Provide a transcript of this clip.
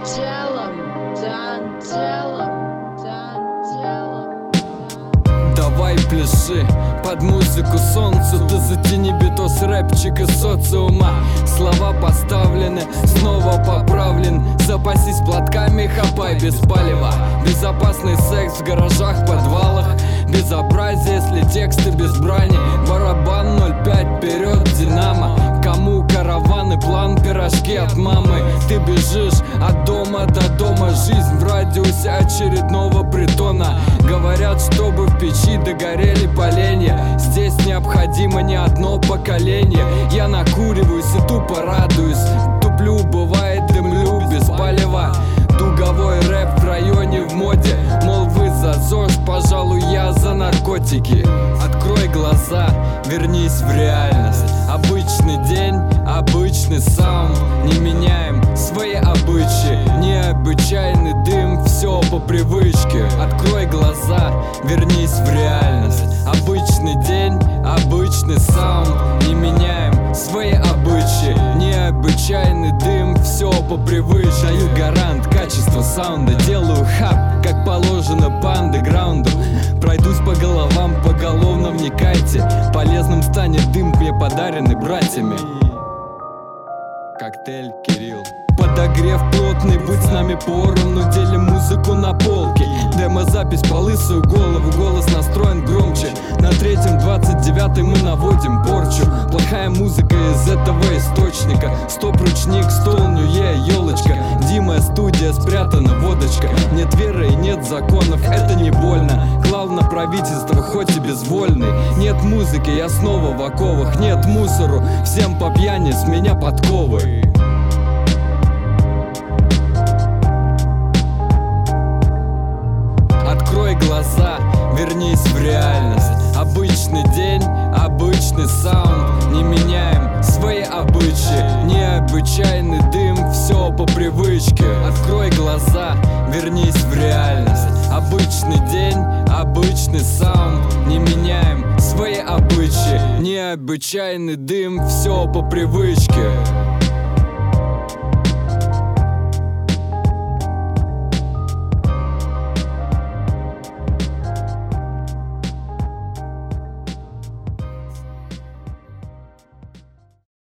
Давай пляши под музыку солнцу, ты затяни битос рэпчик из социума. Слова поставлены, снова поправлен. Запасись платками, хапай без палева. Безопасный секс в гаражах, подвалах. Безобразие, если тексты без брани. Барабан 0,5, вперед Динамо. Кому караваны, план, пирожки от мамы. Ты бежишь от дома до дома. Жизнь в радиусе очередного притона. Говорят, чтобы в печи догорели поленья. Здесь необходимо не одно поколение. Я накуриваюсь и тупо радуюсь. Туплю, бывает, дымлю без палева. Дуговой рэп в районе в моде. Мол, вы за ЗОЖ, пожалуй, я за наркотики. Открой глаза, вернись в реальность. Обычный день, обычный саунд. Не меняем свои обычаи. Необычайный дым, все по привычке. Открой глаза, вернись в реальность. Обычный день, обычный саунд. Не меняем свои обычаи. Необычайный дым, все по привычке. Даю гарант качества саунда. Делаю хап, как положено по андеграунду. Пройдусь по головам, поголовно вникайте. Полезным станет дым, мне подаренный братьями. Коктейль Кирилл. Подогрев плотный, будь с нами поровну. Делим музыку на полке. Демо-запись по лысую голову. Голос настроен громче. На третьем 29-й мы наводим порчу. Плохая музыка из этого источника. Стоп-ручник, стол, нюе, елочка. Дима, студия, спрятана водочка. Нет веры и нет законов, это не больно. Клал на правительство, хоть и безвольный. Нет музыки, я снова в оковах. Нет мусору, всем по пьяни, с меня подковы. Открой глаза, вернись в реальность. Обычный день, обычный саунд. Не меняем свои обычаи. Необычайный дым, все по привычке. Открой глаза, вернись в реальность. Обычный день, обычный саунд. Не меняем свои обычаи. Необычайный дым, все по привычке.